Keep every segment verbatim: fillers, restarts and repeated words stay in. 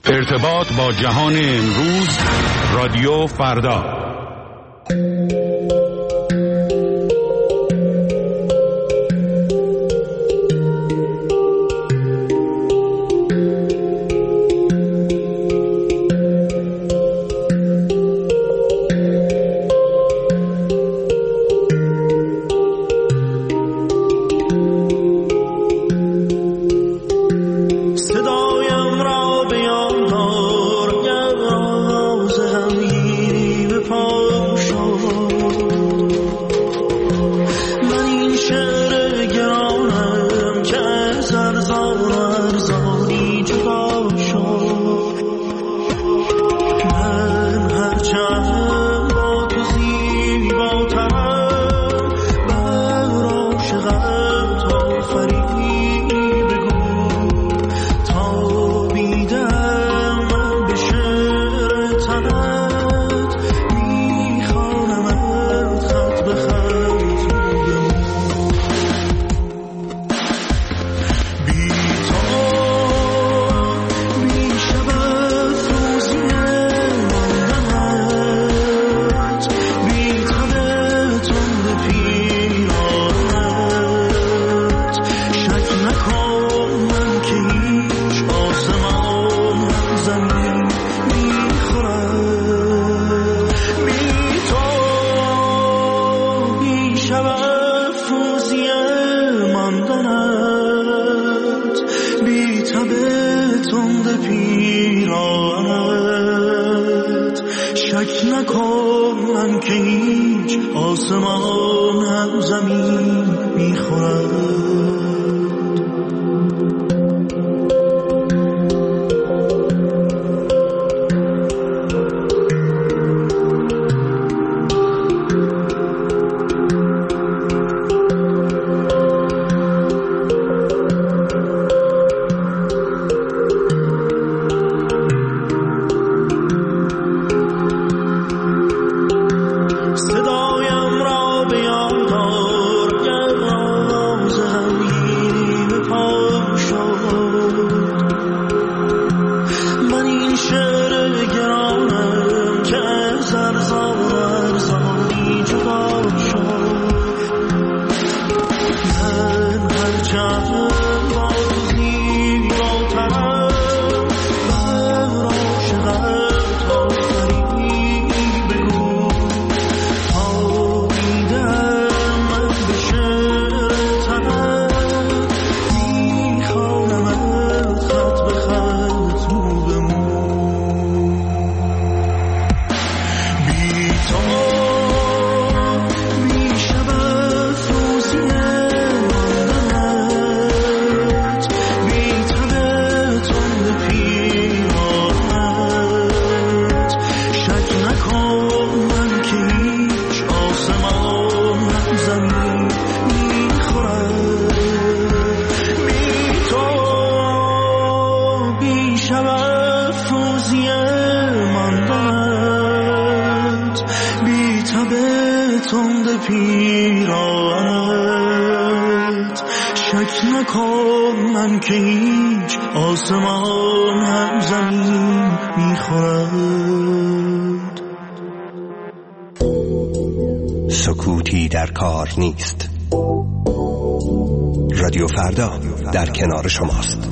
ارتباط با جهان امروز، رادیو فردا. سکوتی در کار نیست. رادیو فردا در کنار شماست.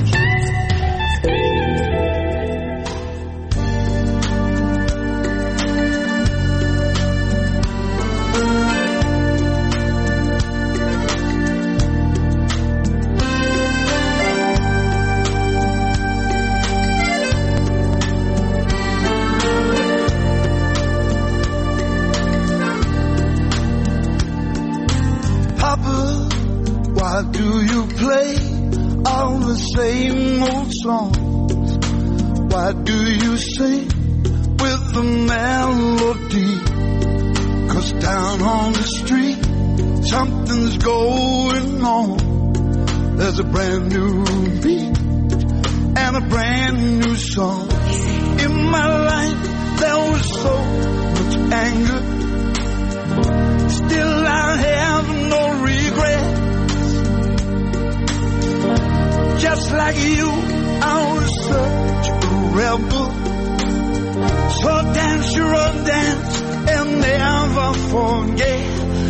Just like you, I was such a rebel. devil. So dance your own dance and never forget.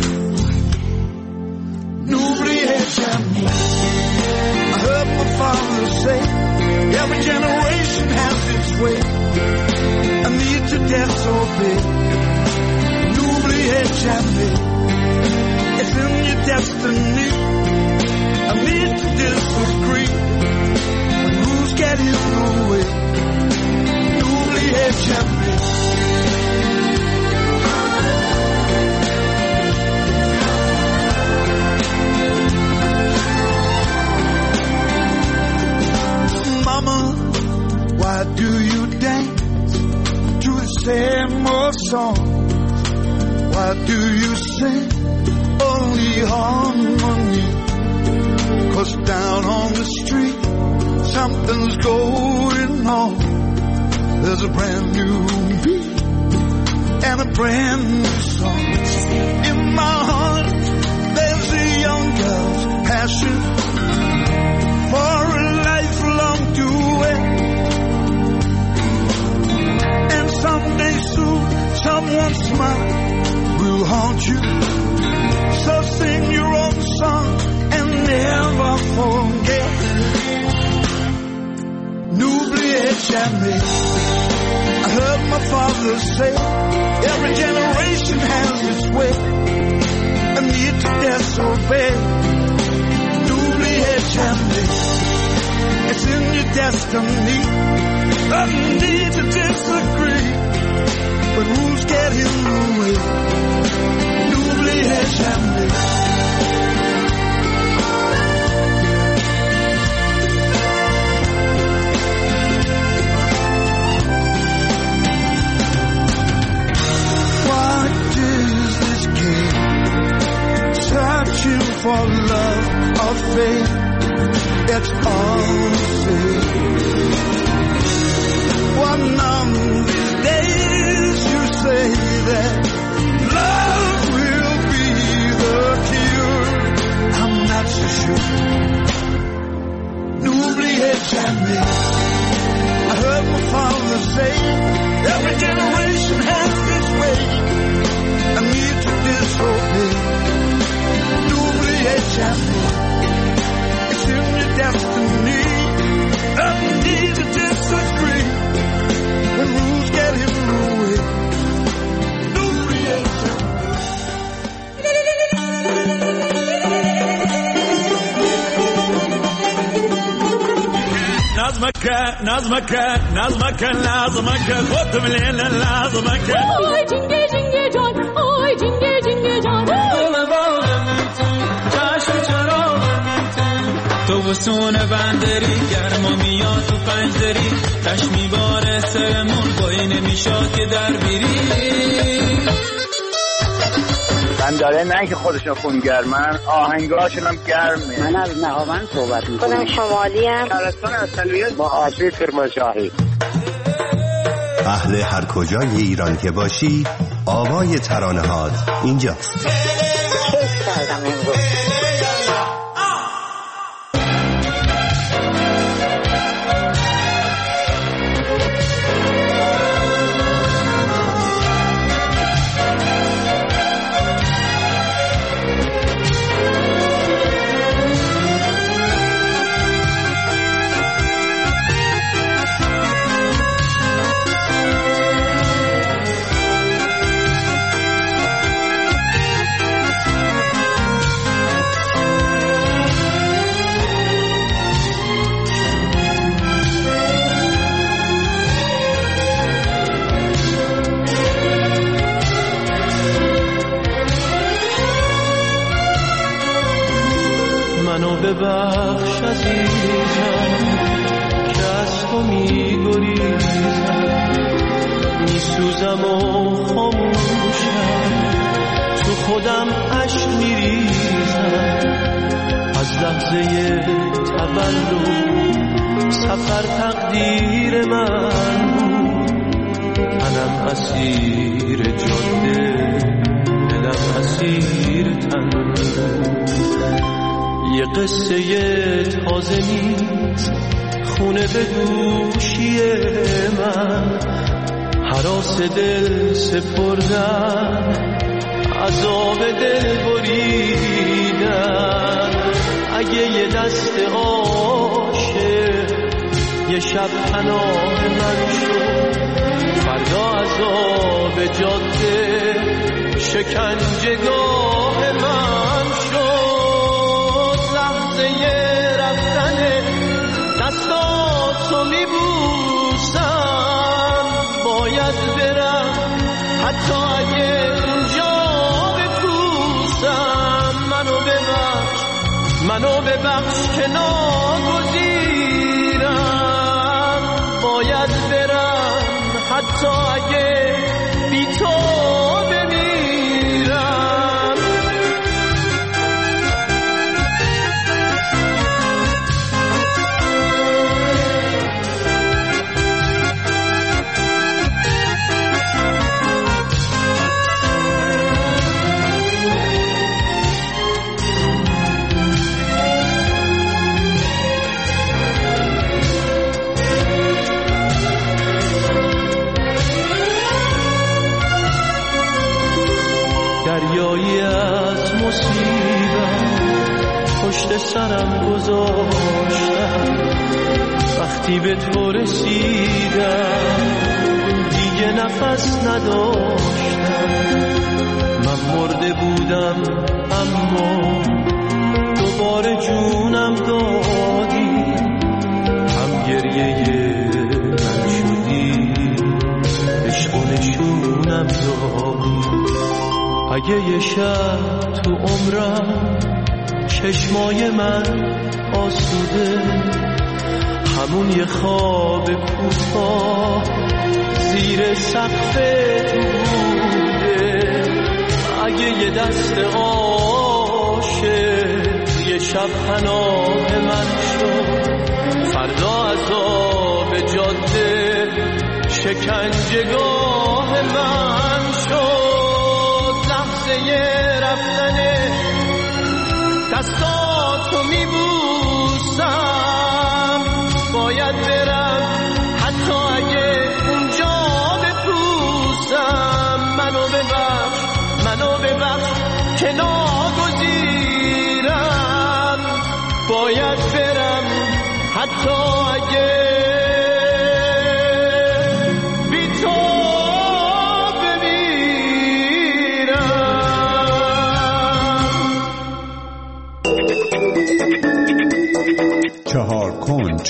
N'oubliez jamais. I heard my father say, every generation has its way. I need to disobey. N'oubliez jamais. It's in your destiny. I need to disagree. When rules get in the way. N'oubliez jamais. Mama, why do you dance to the same old song? Why do you sing only harmony? 'Cause down on the street something's going on. There's a brand new beat and a brand new song. In my heart there's a young girl's passion for a lifelong duet. And someday soon someone's smile will haunt you. So sing your own song and never forget. N'oubliez jamais. I heard my father say, every generation has its way. I need to disobey. N'oubliez jamais. It's in your destiny. I need to disagree. But rules get in the way. N'oubliez jamais. Searching for love or faith, it's all the same. One of these days you say that love will be the cure. I'm not so sure. N'oubliez jamais. I heard my father say, every generation has its way. I need to disobey. N'oubliez jamais. It's in your destiny. I need to disagree. When rules get in the way. N'oubliez jamais. نظمك نظمك نظمك لازمك خد من الليل لازمك آی جنگه جنگه جان آی جنگه جنگه جان تو بسون بندری گرما میاد تو پنجدری تش میباره سرمون بایی نمیشاد که در بیری بنداره نه که خودشون خونگرمن آهنگاشون هم گرمه. من از نهاوند صحبت میکنم. خودم شمالی ام. شهرستان اصلیت با آشی کرمانشاهی. اهل هر کجای ایران که باشی آوای ترانه هات اینجاست. کیف کردم امروز. ببخش عزیزم که از تو میگریزم میسوزم و خاموشم تو خودم عشق میریزم از لحظه تولد سفر تقدیر من بود تنم اسیر جاده دلم اسیر تن یه قصه تازه نیست میخونه به گوشی من هراس دل سپردن عذاب دل بریدن. اگه یه دست عاشق یه شب پناه من شد فردا عذاب جاده شکنجهگاه من شد. لحظه رفتن دستاتو میبوسم باید برم حتی اگه اونجا بپوسم. منو ببخش منو ببخش که ناگزیرم باید برم حتی اگه بی تو بمیرم. دریایی از مصیبت پشت سرم گذاشتم وقتی به تو رسیدم دیگه نفس نداشتم. من مرده بودم اما دوباره جونم دادی هم گریه من شدی عشق و نشونم دادی. اگه یه شب تو عمرم چشمای من آسوده همون یه خواب کوتاه زیر سقف تو بوده. اگه یه دست عاشق یه شب پناه من شد فردا عذاب جاده شکنجهگاه من شد. رفتن دستاتو میبوسم باید برم حتی اگه اونجا بپوسم. منو ببخش منو ببخش که ناگزیرم باید برم حتی اگه بی تو چهار کنج.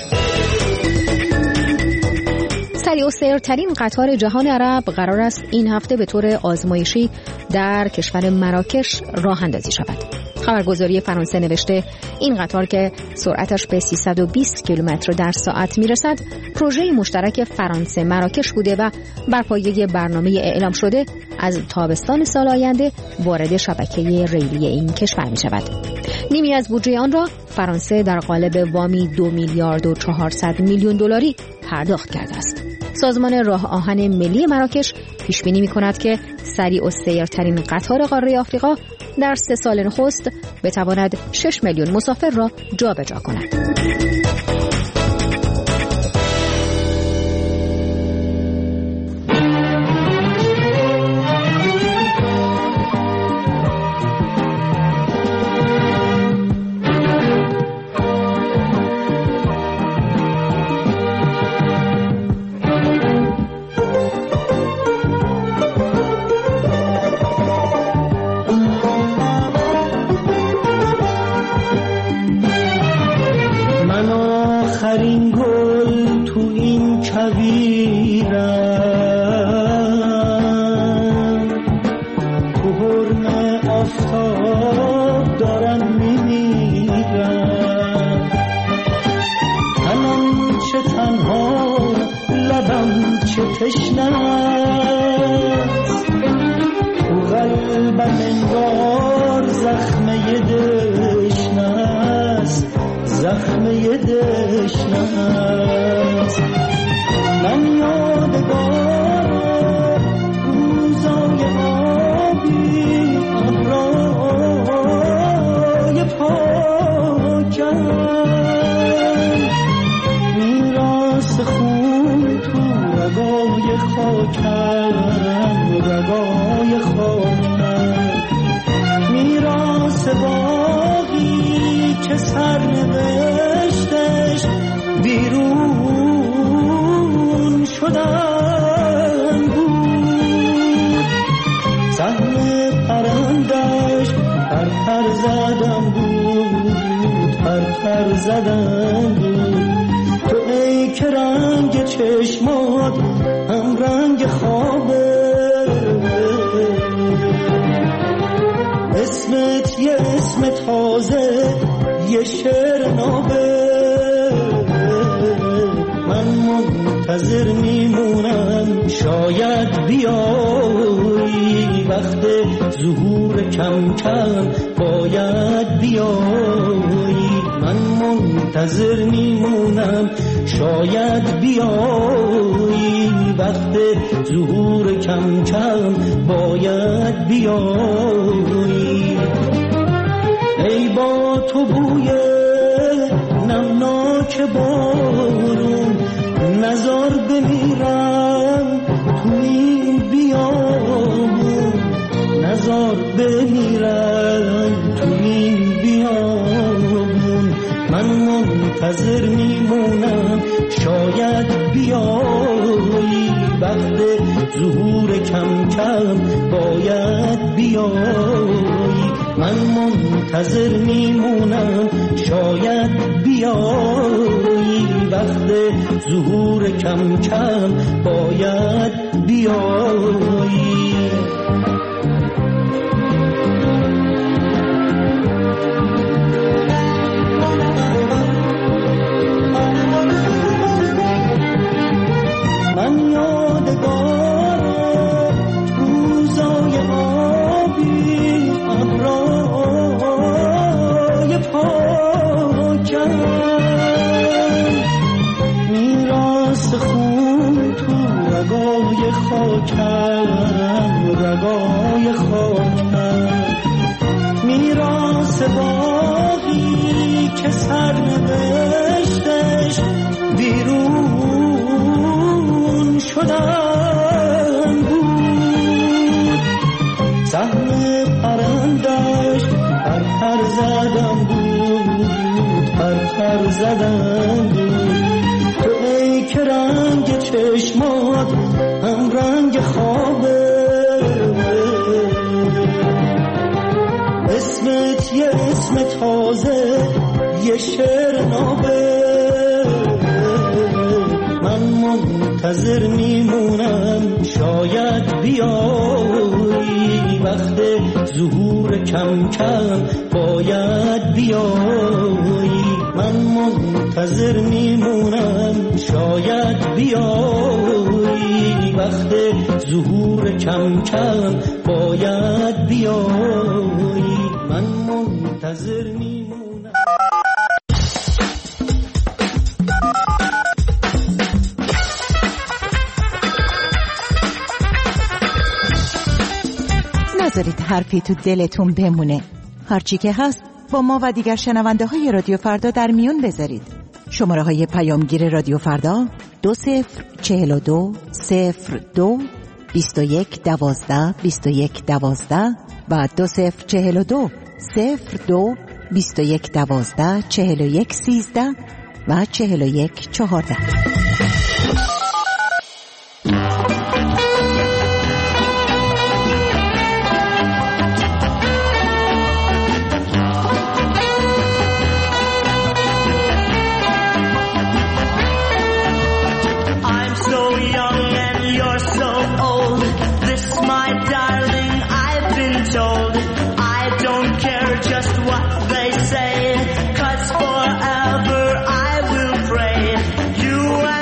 سریع‌السیرترین قطار جهان عرب قرار است این هفته به طور آزمایشی در کشور مراکش راه اندازی شود. خبرگزاری فرانسه نوشته این قطار که سرعتش به سیصد و بیست کیلومتر در ساعت میرسد پروژه مشترک فرانسه مراکش بوده و بر پایه برنامه اعلام شده از تابستان سال آینده وارد شبکه ریلی این کشور می شود. نیمی از بودجه آن را فرانسه در قالب وامی دو میلیارد و چهارصد میلیون دلاری پرداخت کرده است. سازمان راه آهن ملی مراکش پیش بینی می‌کند که سریع‌السیرترین قطار قاره آفریقا در سه سال نخست بتواند شش میلیون مسافر را جابجا کند. رگای خاکم رگای خاکم میراث باقی که سرنوشتش بیرون شدن بود سهم پرندش پر پر زدن بود پر پر زدن بود تو ای که رنگ چشمات هم رنگ خوابه اسمت یه اسم تازه یه شعر نابه من منتظر میمونم شاید بیایی وقت ظهور کم کم باید بیایی من منتظر میمونم شاید بیایی وقت ظهور کم کم باید بیایی ای با تو بوی نمناک بارون نزار بمیرم تو این بیابون نزار بمیرم تو این بیابون من منتظر میمونم شاید بیایی وقت ظهور کم کم باید بیایی من منتظر میمونم شاید بیایی وقت ظهور کم کم باید بیایی من یادگار روزای آبی ابرای پاکم میراث خون تو رگای خاکم رگای خاکم میراث باقی که سرنوشتش بیرون شدن بود سهم پرندش پر پر زدن بود پر پر زدن بود تو ای که رنگ چشمات هم رنگ خوابه اسمت یه اسم تازه یه شعر نابه من منتظر میمونم شاید بیایی وقت ظهور کم کم باید بیایی من منتظر میمونم شاید بیایی وقت ظهور کم کم باید بیایی من منتظر میمونم نذارید حرفی تو دلتون بمونه. هرچی که هست با ما و دیگر شنونده های رادیو فردا در میون بذارید. شماره های پیامگیر رادیو فردا دو صفر چهل و دو صفر دو بیست و یک دوازده بیست و یک دوازده و دو صفر چهل و دو صفر دو بیست و یک دوازده چهل و یک سیزده و چهل و یک چهارده. You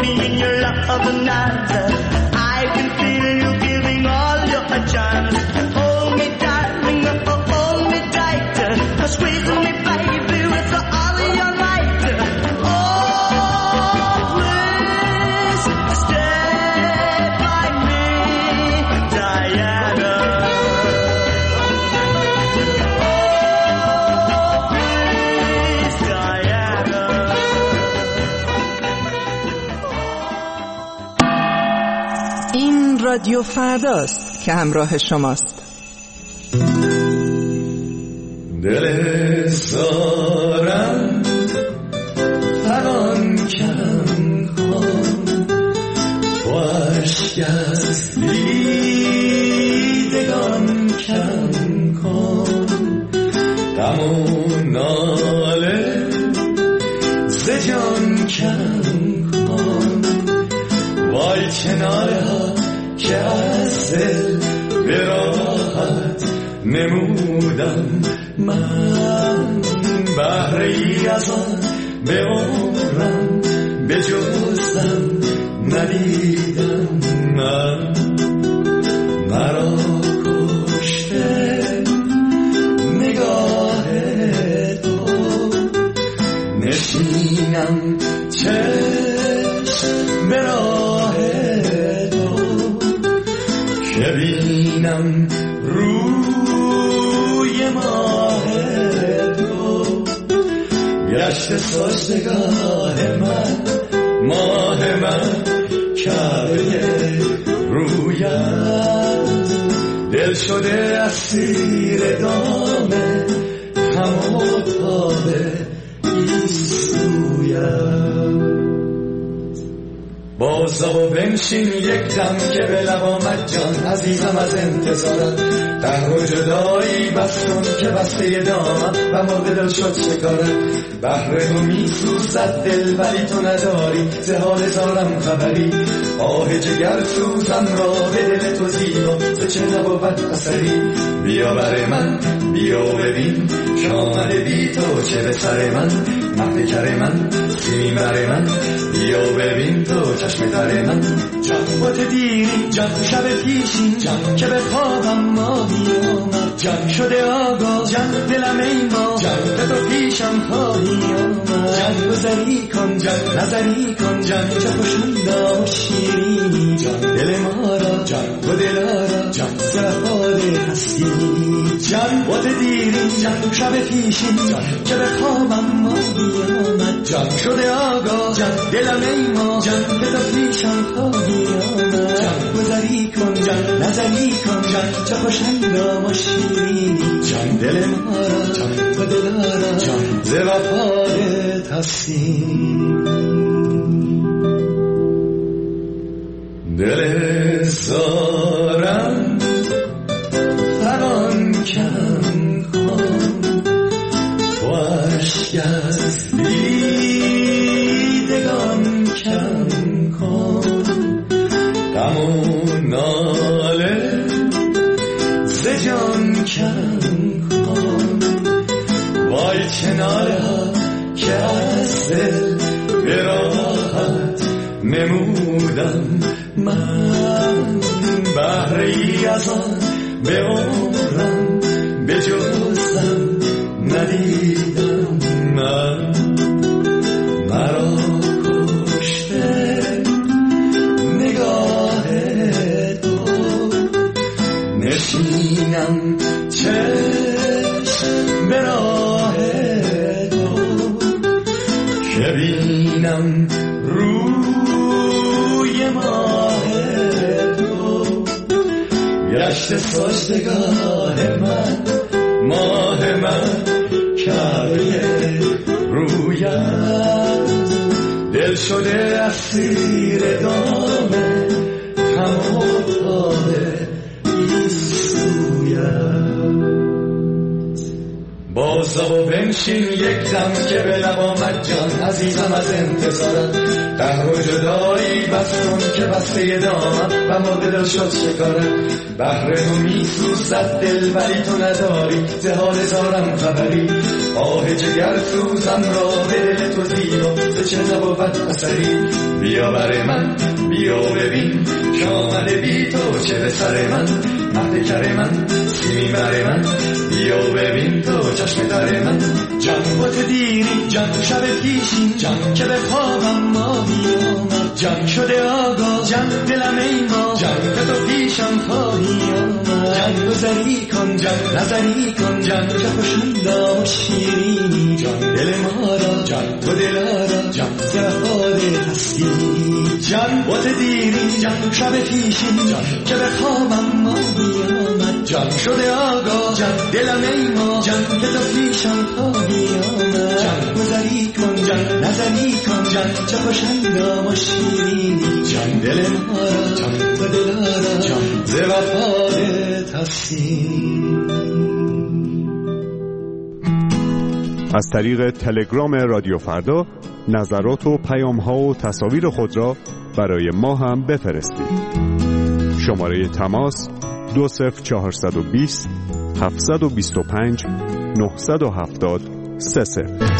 me in your love tonight. I can feel you giving all your charms. Hold me, darling, oh, hold me tight. Squeeze me, baby, with all of your might. Oh, please stay by me, Diana. Oh, please, Diana. این رادیو فرداست که همراه شماست. دل سارم فران کم کن با عشق از دیدگان کم کن غم و ناله ز جان کم کن وای کناره ها که از دل به راحت نمودم من بهره ای از آن به عمرم به جزم ندیدم من مرا کشته نگاه تو نشینم چشم به راه تو که بینم روی ماه تو گشت سجدگاه من ماه من کعبه رویت دل شده اسیر دامه هم و تابه ایستویت بازا و بنشین یک دم که به لب آمد جان عزیزم از انتظارت در و جدایی بس کن که بسته دامم و مرد دل شد شکارت بهر تو می سوزد دل ولی تو نداری ز حال زارم خبری آه جگر سوزم را به دل تو زیبا ز چه نبود اثری بیا بر من بیا ببین شامده بی تو چه به سر من محفکر من سیم بر من بیا ببین تو چشم در من جان با تو دیری جان شب پیشین جان که به خوابم ماهی آمد جان شده آگاه جان دلم ای ما جان به تو پیشم خواهی آمد جان گذری کن جان نظری کن جان چه خوشندا و شیرینی جان دل ما را جان و دلارا جان زهاده هستی جان با تو دیری جان شب پیشین جان که به خوابم ماهی آمد جان شده آگاه جان دلم ای ما جان به تو پیشم خواهی آمد جان گذری کن جان نظری کن جان چه خوشندا و شیرینی جان دل ما را جان و دلارا جان ز وفادت هستی دل زارم فران کم کن با عشق از دیدگان کم کن غم و ناله ز جان کم کن وای کناره ها که از دل به راحت نمودم من بهره ای از آن به عمرم به جزم ندیدم من مرا کشته نگاه تو نشینم چشم به راه تو که بینم روی ماه تو گشت سجدگاه من ماه من کعبه رویت دل شده اسیر دامه هم و تابه بازا و بنشین یک دم که به لب آمد جان عزیزم از انتظارت قهر و جدایی بستون که بسته دامم و مرغ دل شد شکارم. بهر تو میسوزد دل ولی تو نداری ز حال زارم خبری. آه جگر سوزم را به دل تو زیبا به چه نبود اثری. بیا بر من بیا ببین که آمده بی تو چه به سر من. مهد کر من سیمی بر من بیا ببین تو چشم در من. جان با تو دیری جان شب پیشین جان که به خوابم ماهی آمد. جان شده آگاه جان دلم ای ما جان که تو پیشم خواهی آمد. جان گذری کن جان نظری کن جان که خوشندا و شیرینی. جان دل ما را جان تو دلارا جان زهاده هستی. جان با تو دیری جان شب پیشین جان که به خوابم ماهی آمد. جان شده آگاه جان دلم ای ما جان که تو پیشم خواهی آمد. جان گذری کن جان نظری کن جان چه خوشندا و شیرینی. جان دل ما را جان تو دلارا جان ز وفادت هستی. از طریق تلگرام رادیو فردا نظرات و پیام‌ها و تصاویر خود را برای ما هم بفرستید. شماره تماس دو صفر چهارصد و بیست هفتصد و بیست و پنج نهصد و هفتاد سه صفر.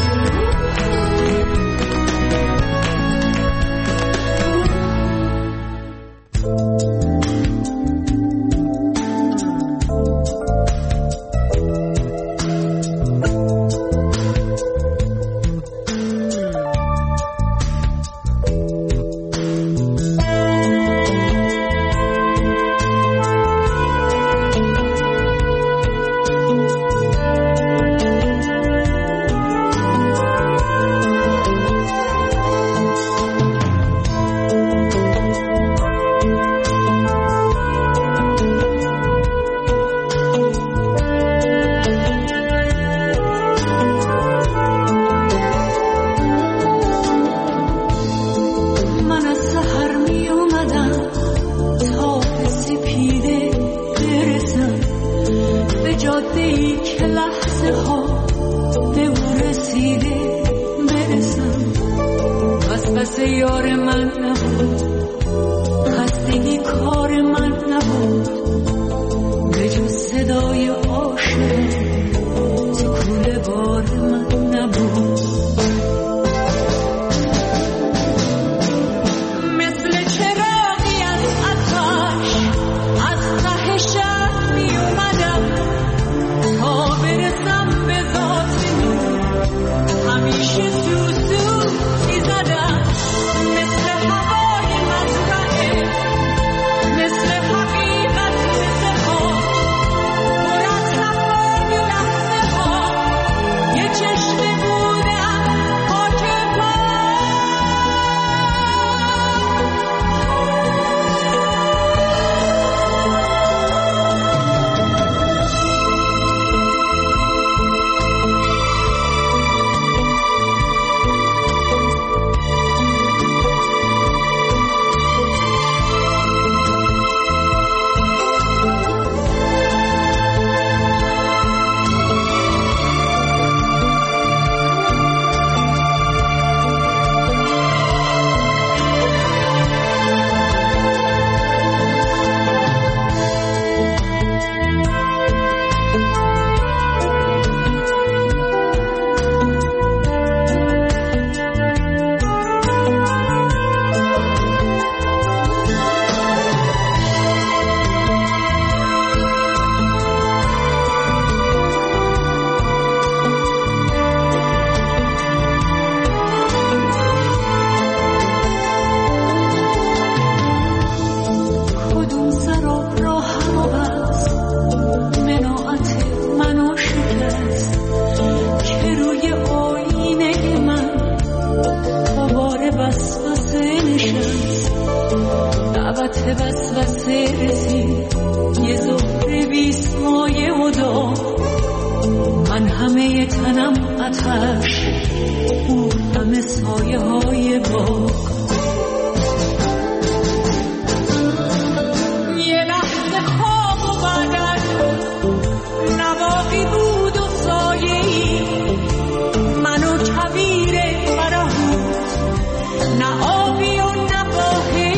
نه آبی و نه باهی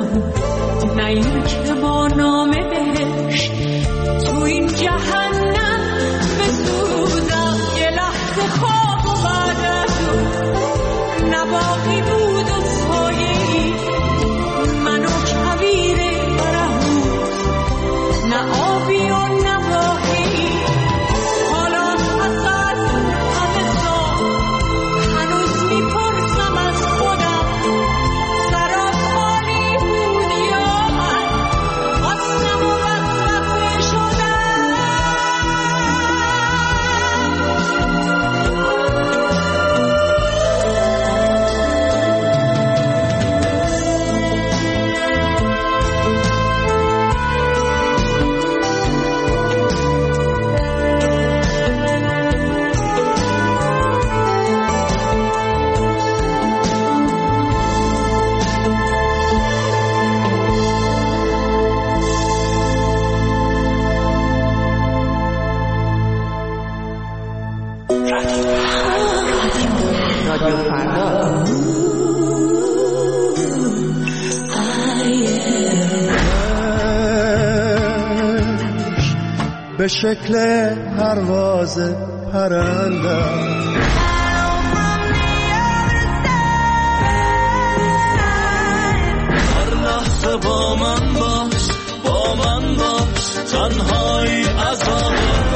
نه این که با نام بهشت تو این جهنم بسوزم یه لحظه خواب و بعد از اون نباقی بود و سایه‌ای من و کویر برهوت نه آبی و نه باقی حالا پس از همه سال هنوز میپرسم از خودم سرا خالی بود یا من خواستم و وسوسه شدم. رادیو فردا. به شکل پرواز پرنده هر لحظه با من باش با من باش تنهایی عذاب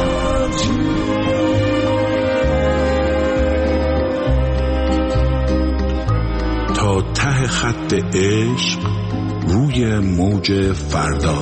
تا ته خط عشق روی موج فردا.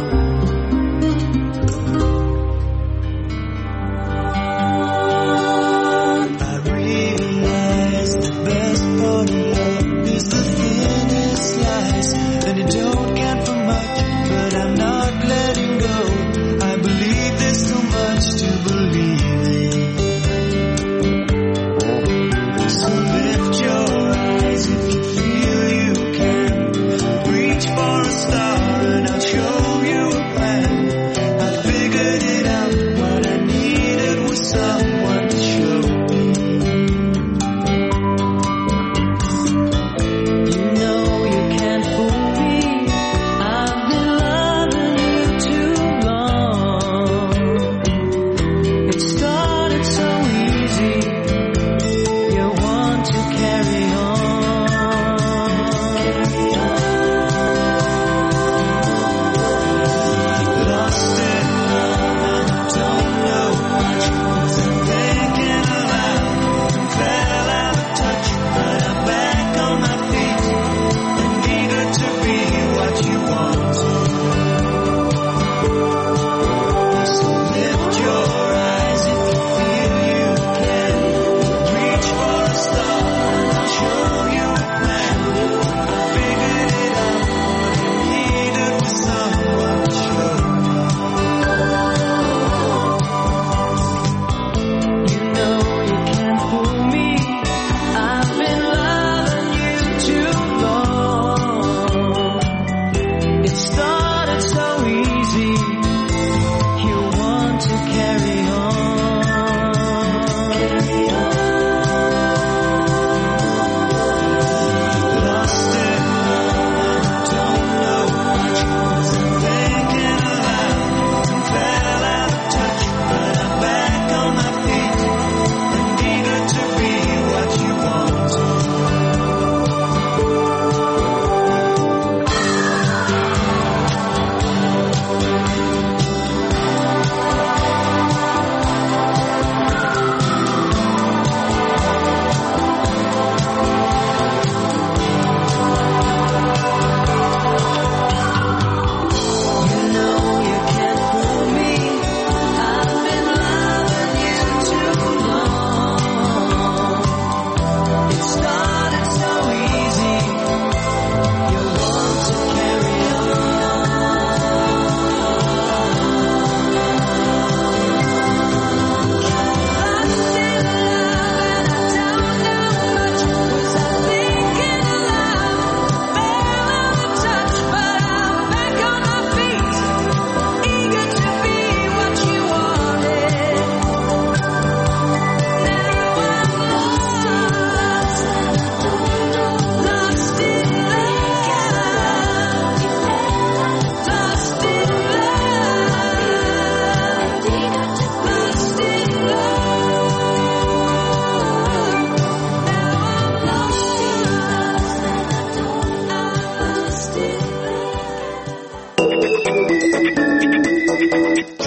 For a star and I'll show you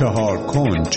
چهار کنج.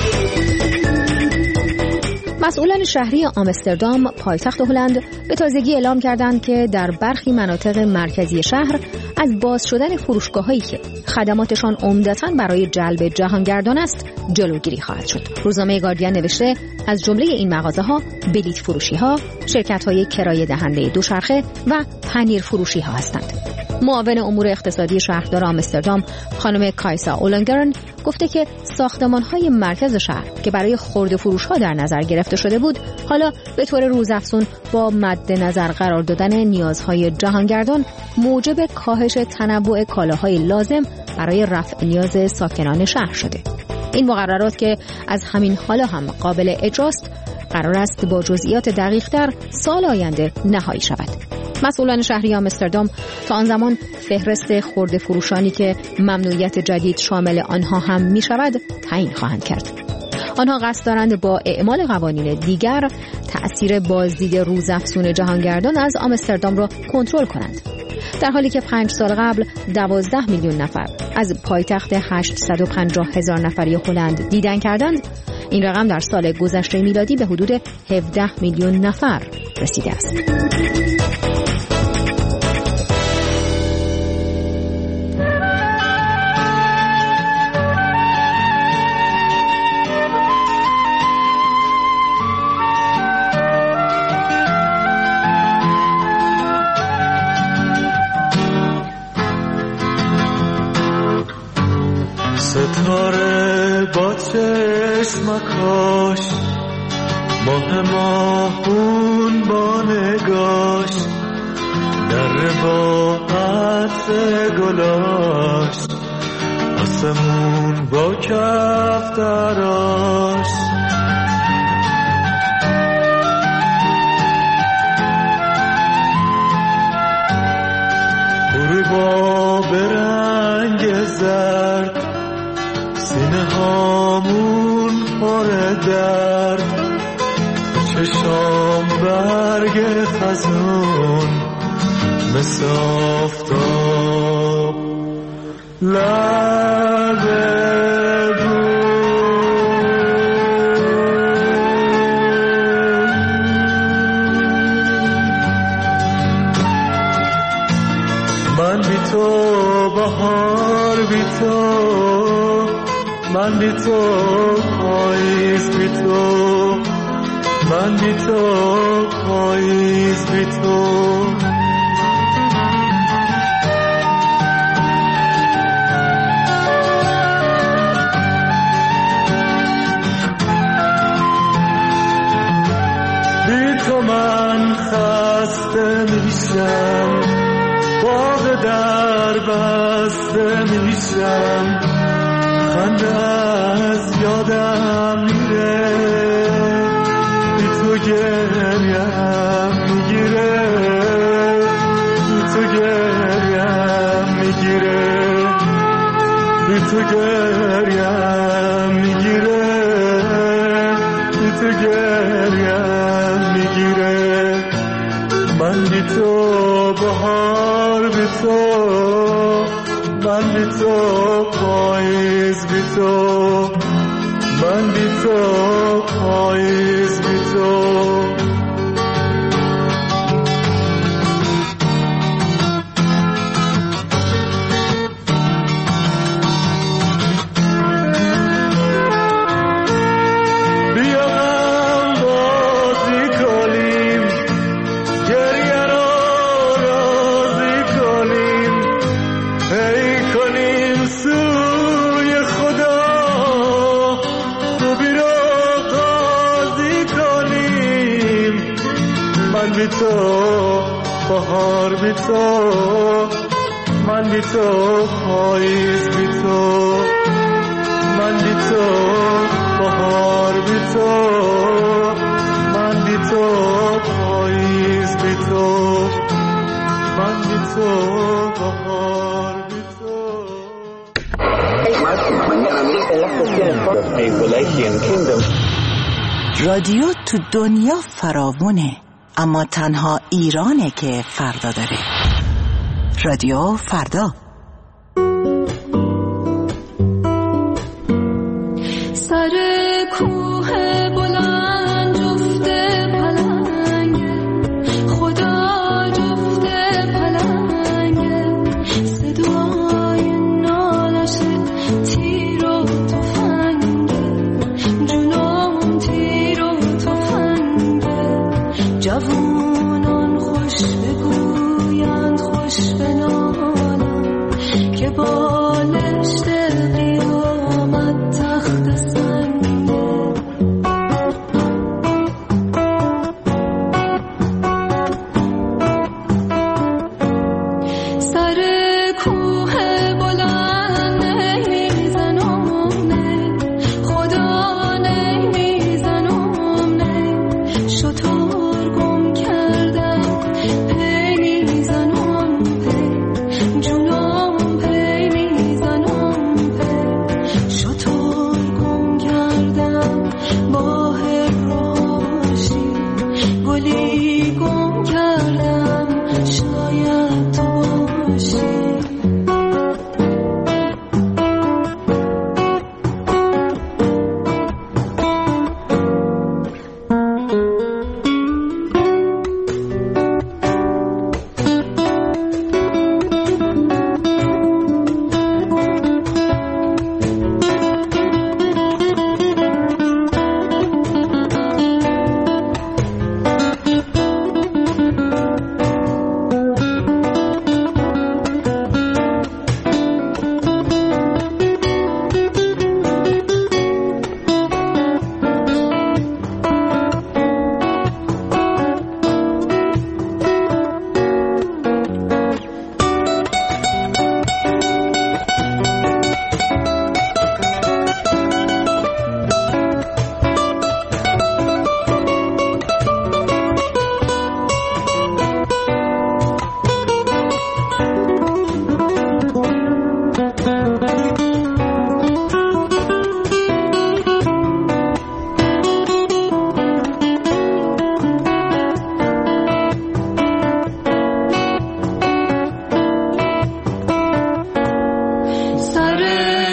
مسئولان شهری آمستردام پایتخت هلند به تازگی اعلام کردند که در برخی مناطق مرکزی شهر از باز شدن فروشگاه‌هایی که خدماتشان عمدتاً برای جلب جهانگردان است جلوگیری خواهد شد. روزنامه گاردین نوشته از جمله این مغازه‌ها بلیط فروشی‌ها، شرکت‌های کرایه دهنده دوچرخه و پنیر فروشی‌ها هستند. معاون امور اقتصادی شهردار آمستردام خانم کایسا اولنگرن گفته که ساختمان‌های مرکز شهر که برای خرده فروش‌ها در نظر گرفته شده بود حالا به طور روزافزون با مد نظر قرار دادن نیازهای جهانگردان موجب کاهش تنوع کالاهای لازم برای رفع نیاز ساکنان شهر شده. این مقررات که از همین حالا هم قابل اجراست قرار است با جزئیات دقیق‌تر سال آینده نهایی شود. مسئولان شهری آمستردام تا آن زمان فهرست خرده فروشانی که ممنوعیت جدید شامل آنها هم می شود تعیین خواهند کرد. آنها قصد دارند با اعمال قوانین دیگر تأثیر بازدید روزافزون جهانگردان از آمستردام را کنترل کنند. در حالی که پنج سال قبل دوازده میلیون نفر از پایتخت هشتصد و پنجاه هزار نفری هلند دیدن کردند، این رقم در سال گذشته میلادی به حدود هفده میلیون نفر رسیده است. ستاره با چشمکاش، ماه ماهون با نگاش، در با عطر گلاش، آسمون با کف دراش. غروبا به رنگ زرد، سینه هامون پر درد، چشام برگ خزون مثل آفتاب لب من بی تو بهار بی تو، من بی تو پاییز بی تو، من بی تو پاییز بی تو. بی تو من خسته میشم، باغ در بسته میشم، خنده از یادم میره، بی تو گریم میگیره، بی تو گریم میگیره، بی تو گریم میگیره، بی تو گریم میگیره. من بی تو بهار بی تو، من بی تو پاییز بی تو، من بی تو پاییز بی تو. بیا هم بازی کنیم، گریه رو راضی کنیم، هی کنیم سوی خدا، خوبی رو قاضی کنیم. من بی تو بهار بی تو، من بی تو پاییز بی تو، من بی تو بهار بی تو، من بی تو پاییز بی تو، من بی تو بهار بی تو. رادیو تو دنیا فراوونه، اما تنها ایرانه که فردا داره. رادیو فردا.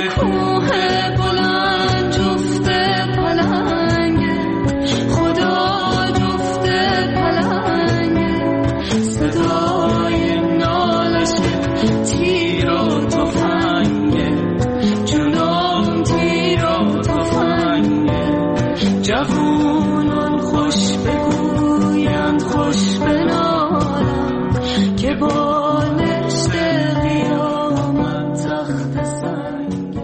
کوه بلند جفت پلنگ خدا جفت پلنگ صدای نالش تیر و تفنگ جنام تیر و تفنگ جوانان خوش بگویند خوش بنالند که بالشت قیامت تخت سنگ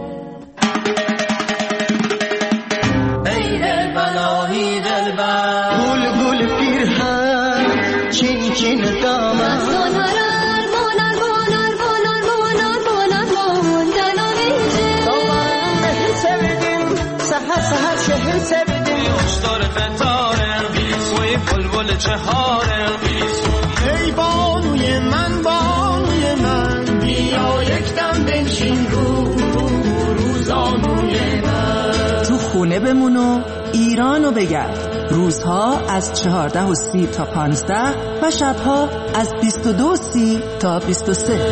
ای بلایی دلبر گل گل پیرهن چین چین دامن سونارر مونر مونر مونر مونر مونر موندن و میشه دامن سویدیم سهر سهر شهر سویدیم خوشدار فتاره وی بلبل چهاره ای بانوی من بانوی من بیا یک دم بنشین رو روزانوی من تو خونه بمون و ایرانو بگرد. روزها از چهارده و سی تا پانزده و شبها از بیست و دو و سی تا بیست و سه.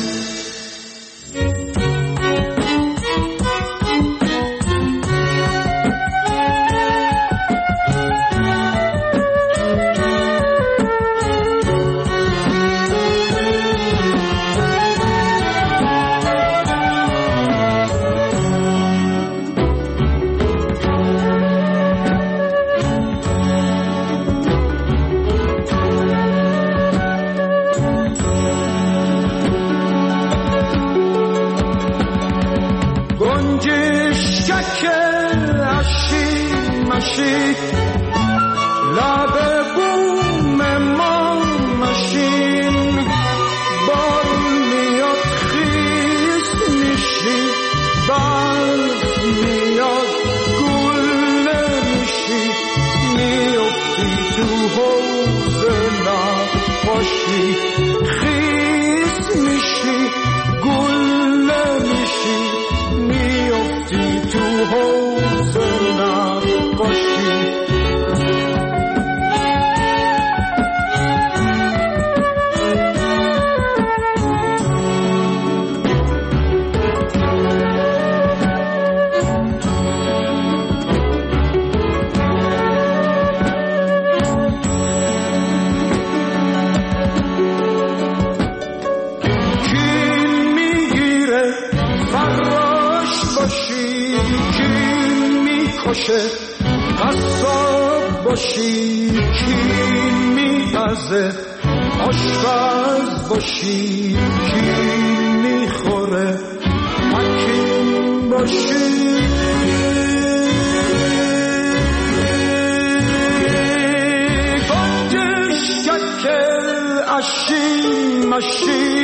لب بوم ما مشین بارون میاد خیس میشی برف میاد گل میشی میافتی تو حوض نقاشی خیس میشی گل میشی میافتی تو حوض نقاشی قصاب باشی کی میپزه آشپز باشی کی میخوره حکیم باشی گنجش ککل اشی مشی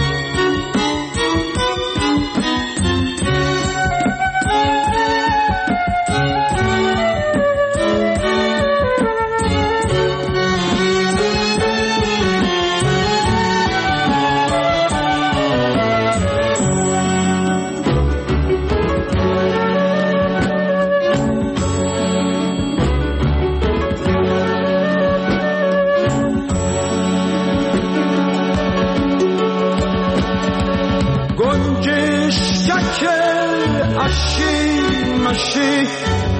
اشی مشی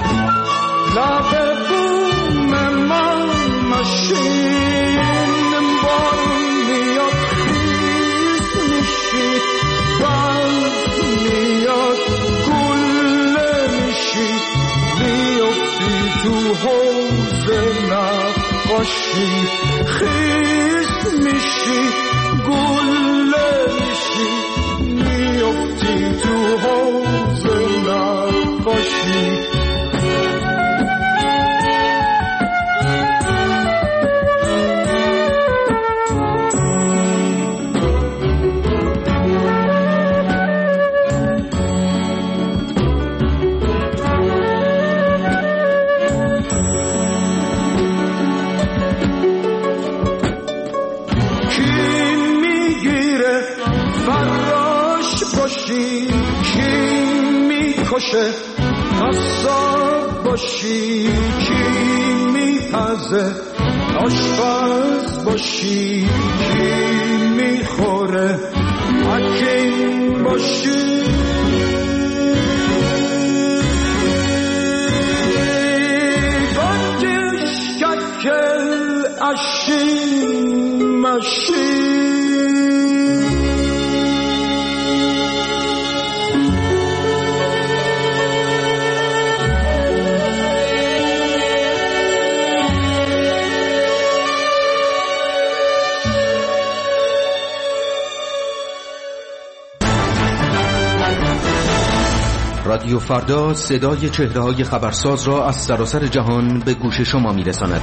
لب بوم من مشین بارون میاد خیس میشی برف میاد گل میشی میافتی تو حوض نقاشی خیس میشی گل میشی میافتی تو حوض نقاشی قصاب باشی کی میپزه آشپز باشی کی میخوره حکیم باشی machine, machine. رادیو فردا صدای چهره‌های خبرساز را از سراسر جهان به گوش شما می‌رساند.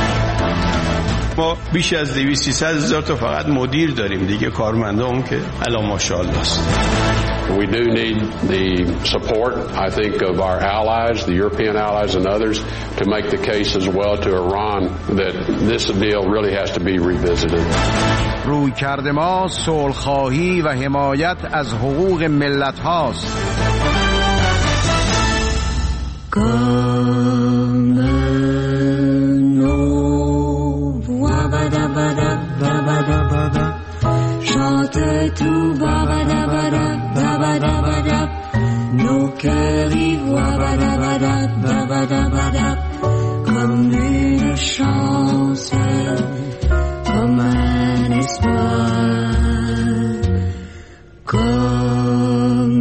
ما بیش از دویست سیصد هزار تا فقط مدیر داریم دیگه، کارمندام که الان ماشاءالله است. We do need the support, I think, of our allies, the European allies and others, to make the case as well to Iran that this deal really has to be revisited. روی کرده ما صلح‌خواهی و حمایت از حقوق ملت هاست. Chante tout babada bada babada bada, nos cœurs y voient bada bada babada bada, comme une chance, comme un espoir, comme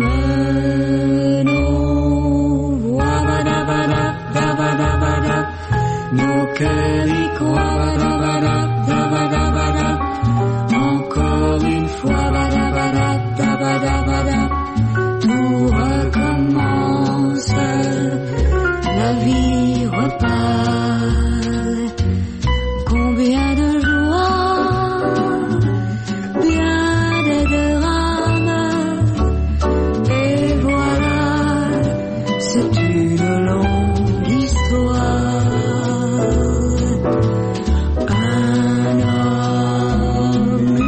nos voix bada bada babada bada, nos cœurs y croient bada bada babada bada. Encore une fois, bada bada bada bada, tout recommence, la vie repart. Combien de joie, bien de drames, et voilà, c'est une longue histoire. Un homme,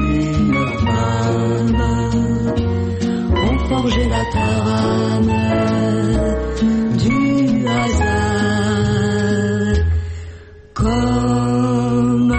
forger la trame du hasard, comme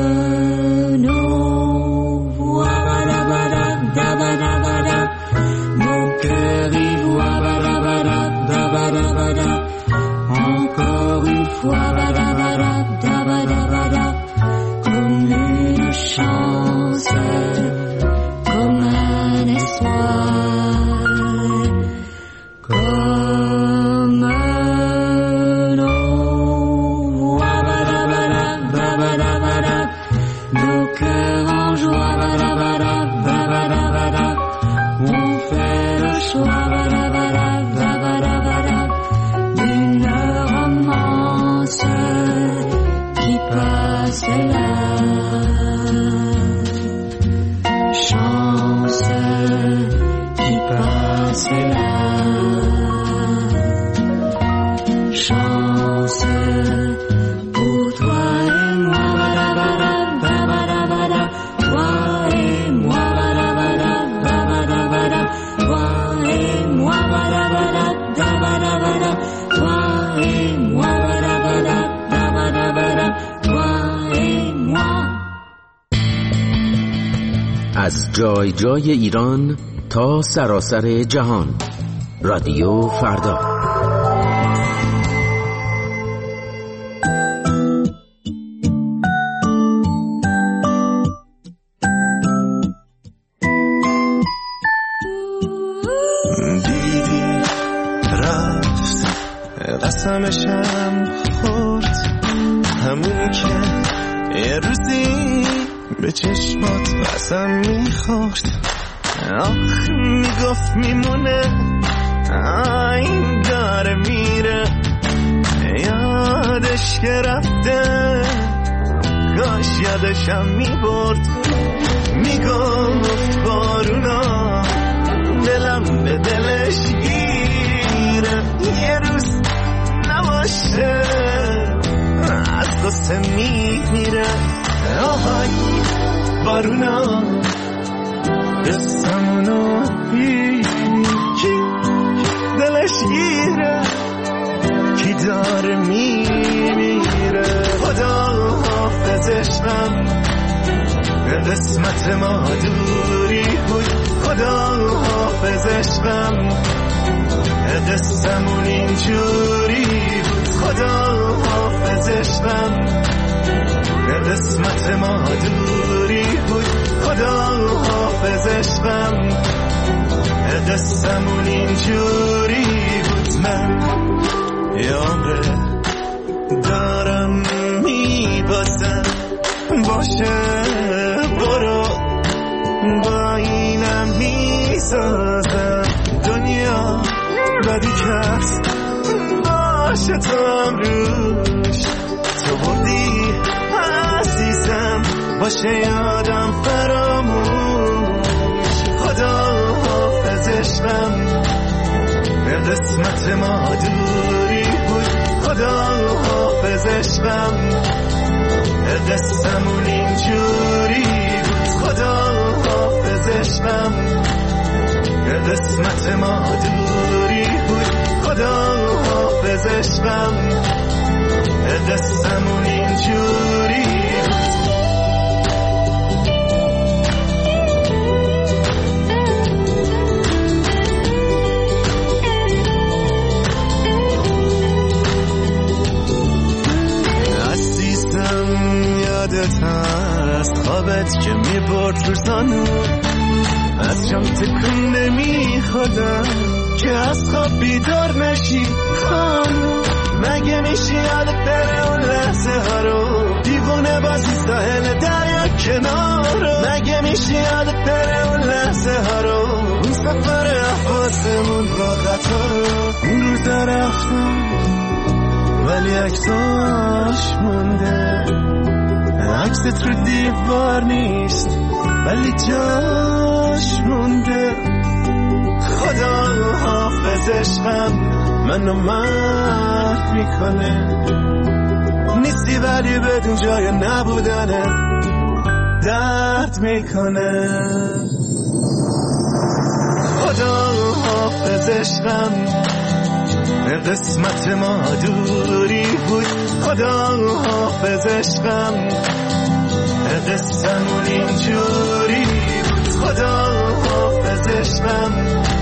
nos voix bada bada bada bada, nos cœurs y voient bada bada bada bada, encore une fois bada bada bada bada, comme une chance, comme un espoir. Comme nos voix bada bada bada bada, nos cœurs en joie bada bada bada bada, on fait le choix bada bada bada bada, d'une romance qui passe là. Chance qui passe là. Chance pour toi et moi, bada bada bada bada, toi et moi, bada bada bada bada, toi et moi, bada bada bada bada, toi et moi, bada bada bada bada, toi et moi. از جای جای ایران تا سراسر جهان، رادیو فردا. قسمشم خورد، همونی که یه روزی به چشمات قسم میخورد. آخ میگفت میمونه، این داره میره، یادش که رفته، کاش یادشم میبرد. میگفت بارونا دلم به دلش گیره، یه روز نباشه از قصه میمیره. آهای بارونا قصمونو کی دلش گیره، کی داره میمیره. خدا حافظشم، قسمت ما دوری بود. خدا حافظشم، قصمون اینجوری بود. خدا حافظشم، قصه قسمت ما دوری بود خدا حافظ عشقم قصه‌مون اینجوری بود من یه عمره دارم میبازم باشه برو با اینم میسازم دنیا بدی کرد باشه تو هم روش تو بردی عزیزم باشه یادم فراموش خدا حافظ عشقم قسمت ما دوری بود خدا حافظ عشقم قصه‌مون اینجوری بود خدا حافظ عشقم قسمت ما دوری بود خدا حافظ عشقم قصه‌مون اینجوری بود یادت هست خوابت که میبرد روزانو از جام تکون نمیخوردم که از خواب بیدار نشی خانو مگه میشه یادت بره اون لحظه ها رو دیوونه بازی ساحل دریا کنارو مگه میشه یادت بره اون لحظه ها رو اون سفر احواسمون با قطارو اون روزا رفتم ولی عکساش مونده عکست رو دیوار نیست ولی جاش مونده خدا حافظ عشقم منو مرد میکنه نیستی ولی بدون جای نبودنه درد میکنه خدا حافظ عشقم قسمت ما دوری بود خدا حافظ عشقم قصه‌مون اینجوری بود خدا حافظ عشقم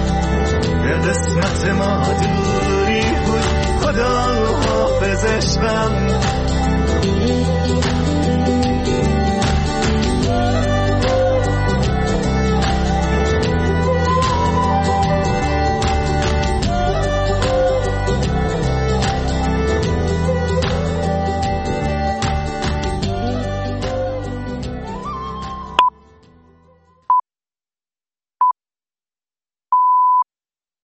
قسمت ما دوری بود خدا حافظ عشقم